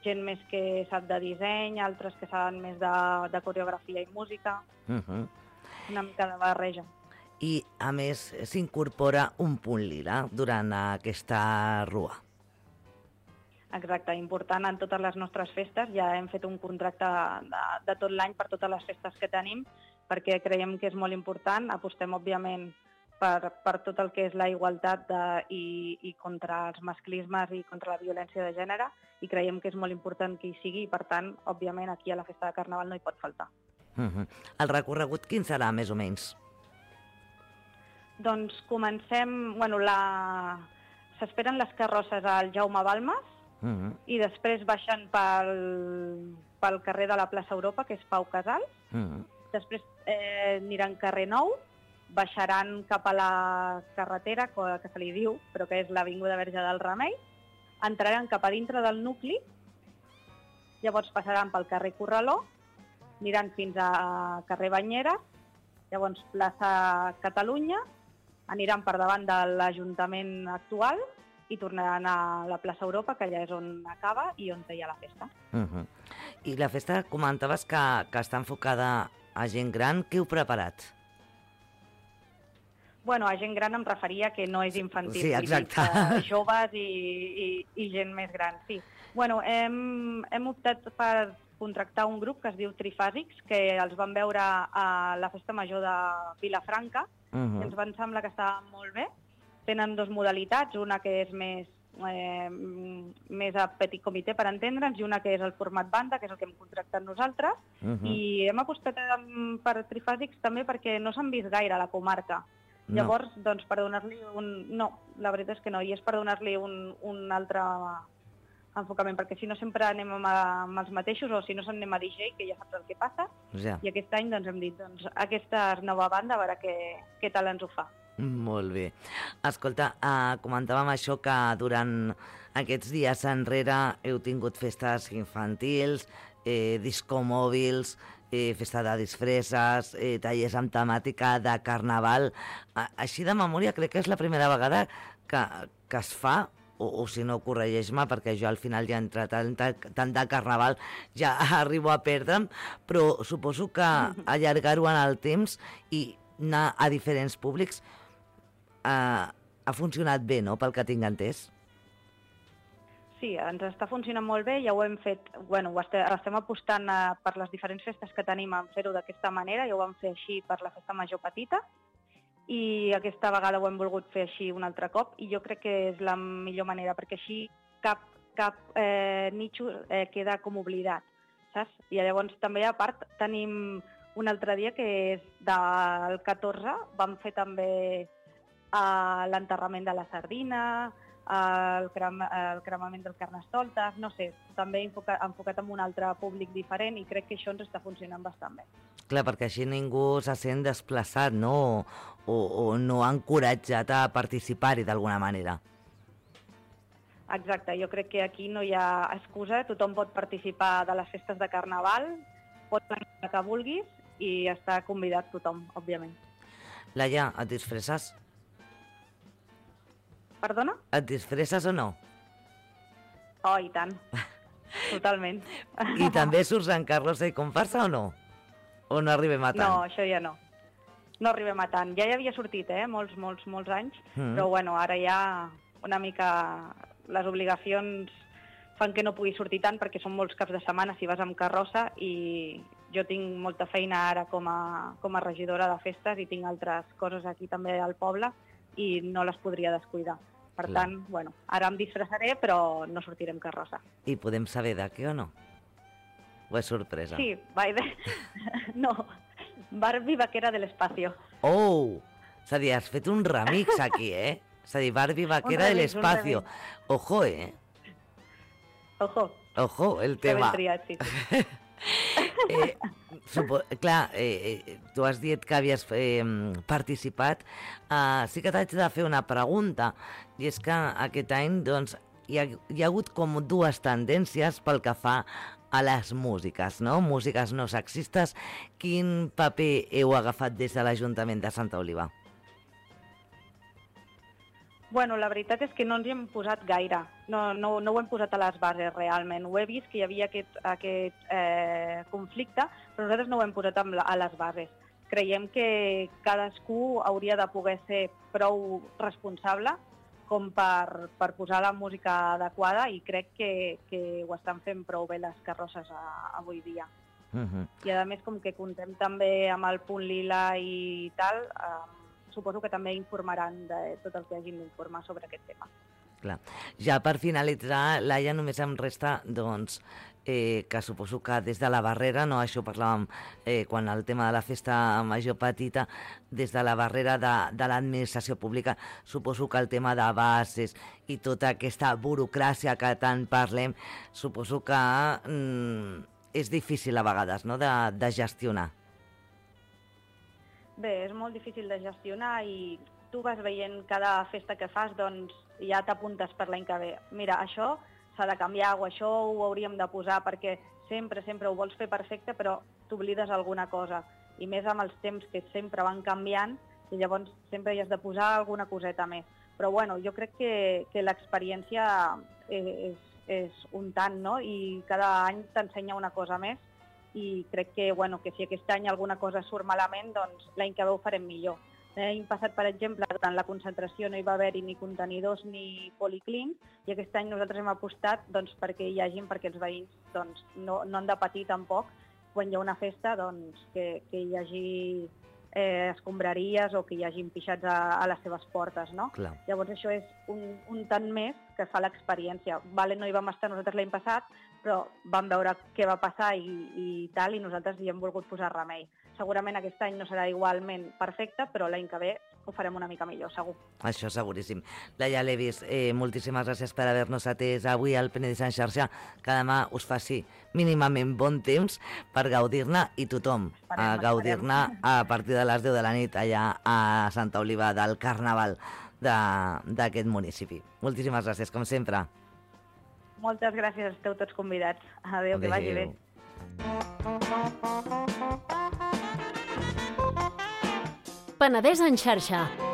gent més que sap de disseny, altres que saben més de coreografia i música, una mica de barreja. I, a més, s'incorpora un punt lila durant aquesta rua. Exacte, important en totes les nostres festes. Ja hem fet un contracte de tot l'any per totes les festes que tenim, perquè creiem que és molt important. Apostem, òbviament, per tot el que és la igualtat i contra els masclismes i contra la violència de gènere, i creiem que és molt important que hi sigui, i per tant, òbviament, aquí a la festa de Carnaval no hi pot faltar. El recorregut quin serà, més o menys? Doncs comencem... S'esperen les carrosses al Jaume Balmes, i després baixen pel carrer de la plaça Europa, que és Pau Casals. Després aniran carrer Nou, baixaran cap a la carretera, que se li diu, però que és l'Avinguda Verge del Remei, entraran cap a dintre del nucli, llavors passaran pel carrer Corraló, aniran fins a carrer Banyeres, llavors plaça Catalunya, aniran per davant de l'Ajuntament actual i tornaran a la plaça Europa, que allà és on acaba i on hi ha la festa. I la festa, comentaves que està enfocada a gent gran. Què heu preparat? Bueno, a gent gran em referia que no és infantil. Sí, exacte. Joves i gent més gran, sí. Bueno, hem optat per contractar un grup que es diu Trifàsics, que els vam veure a la Festa Major de Vilafranca, i ens van semblar que estava molt bé. Tenen dues modalitats, una que és més a petit comitè, per entendre'ns, i una que és el format banda, que és el que hem contractat nosaltres, i hem apostat per Trifàsics també perquè no s'han vist gaire a la comarca. Llavors, doncs, per donar-li No, la veritat és que no, i és per donar-li un altre enfocament, perquè si no sempre anem amb els mateixos, o si no anem a DJ, que ja saps el que passa, i aquest any doncs, hem dit, aquesta nova banda, a veure què tal ens ho fa. Molt bé. Escolta, comentàvem això, que durant aquests dies enrere heu tingut festes infantils, discomòbils, festa de disfresses, tallers amb temàtica de carnaval. Així de memòria, crec que és la primera vegada que es fa, o si no, corregeix-me, perquè jo al final ja entre tant de carnaval ja arribo a perdre'm, però suposo que allargar-ho en el temps i anar a diferents públics ha funcionat bé, no?, pel que tinc entès. Sí, ens està funcionant molt bé, ja ho hem fet, bueno, estem apostant per les diferents festes que tenim a fer-ho d'aquesta manera, ja ho vam fer així per la Festa Major Petita, i aquesta vegada ho hem volgut fer així un altre cop, i jo crec que és la millor manera, perquè així cap nitxo queda com oblidat, saps? I llavors també, a part, tenim un altre dia que és del 14, vam fer també l'enterrament de la sardina, el cremament del carnestoltes, no sé, també enfocat en un altre públic diferent, i crec que això ens està funcionant bastant bé. Clar, perquè així ningú se sent desplaçat, no? O no ha encoratjat a participar-hi d'alguna manera. Exacte, jo crec que aquí no hi ha excusa, tothom pot participar de les festes de Carnaval, pot venir el que vulguis, i està convidat tothom, òbviament. Laia, et disfresses? Perdona? Et disfresses o no? Oh, i tant. Totalment. I també surts en carrossa i comparsa o no? O no arribem a tant? No, això ja no. No arribem a tant. Ja hi havia sortit, molts anys, però bueno, ara ja una mica les obligacions fan que no pugui sortir tant, perquè són molts caps de setmana si vas amb carrossa, i jo tinc molta feina ara com a regidora de festes, i tinc altres coses aquí també al poble, i no les podria descuidar. Per tant, bueno, ara em disfressaré, però no sortiré amb carrossa. I podem saber de què o no? O és sorpresa? Sí, no, Barbie Vaquera de l'Espacio. Oh! És a dir, has fet un remix aquí, eh? És a dir, Barbie Vaquera de l'Espacio. Ojo, eh? Ojo, el tema. Que ben triat, sí. Clar, tu has dit que havies participat. Sí que t'haig de fer una pregunta, i és que aquest any doncs, hi ha hagut com dues tendències pel que fa a les músiques, no? Músiques no sexistes. Quin paper heu agafat des de l'Ajuntament de Santa Oliva? Bueno, la veritat és que no ens hi hem posat gaire. No ho hem posat a les bases, realment. Ho he vist que hi havia aquest conflicte, però nosaltres no ho hem posat a les bases. Creiem que cadascú hauria de poder ser prou responsable com per posar la música adequada, i crec que ho estan fent prou bé les carrosses avui dia. I a més, com que comptem també amb el Punt Lila i tal, suposo que també informaran de tot el que hagin d'informar sobre aquest tema. Clar. Ja per finalitzar, Laia, només em resta, doncs, que suposo que des de la barrera, no, això parlàvem quan el tema de la festa major petita, des de la barrera de l'administració pública, suposo que el tema de bases i tota aquesta burocràcia que tant parlem, suposo que és difícil a vegades, no?, de gestionar. Bé, és molt difícil de gestionar i tu vas veient cada festa que fas, doncs ja t'apuntes per l'any que ve. Mira, això s'ha de canviar o això ho hauríem de posar, perquè sempre ho vols fer perfecte, però t'oblides alguna cosa. I més amb els temps que sempre van canviant, i llavors sempre hi has de posar alguna coseta més. Però bueno, jo crec que l'experiència és un tant, no? I cada any t'ensenya una cosa més, i crec que si aquest any alguna cosa surt malament, doncs l'any que ve ho farem millor. L'any passat, per exemple, durant la concentració no hi va haver-hi ni contenidors ni policlins, i aquest any nosaltres hem apostat perquè hi hagin, perquè els veïns no han de patir tampoc quan hi ha una festa que hi hagi escombraries o que hi hagin pixats a les seves portes, no? Clar. Llavors això és un tant més que fa l'experiència. No hi vam estar nosaltres l'any passat, però vam veure què va passar i tal, i nosaltres hi hem volgut posar remei. Segurament aquest any no serà igualment perfecte, però l'any que ve ho farem una mica millor, segur. Això seguríssim. Laia Levis, moltíssimes gràcies per haver-nos atès avui al Penedès en xarxa, que demà us faci mínimament bon temps per gaudir-ne, i tothom a gaudir-ne a partir de les 10 de la nit allà a Santa Oliva del Carnaval d'aquest municipi. Moltíssimes gràcies, com sempre. Moltes gràcies, esteu tots convidats. Adéu, que vagi bé. Penedès en xarxa.